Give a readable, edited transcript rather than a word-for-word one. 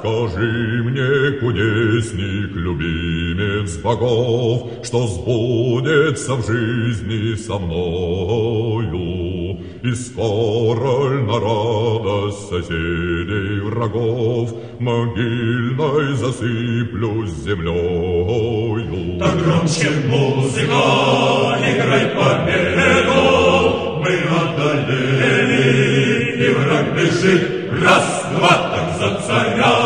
скажи мне, кудесник, любимец богов, что сбудется в жизни со мною, и скоро ль на радость соседей врагов могильной засыплюсь землею. Так громче музыка, играй победу, мы одолели, и враг бежит, раз, два, так за царя.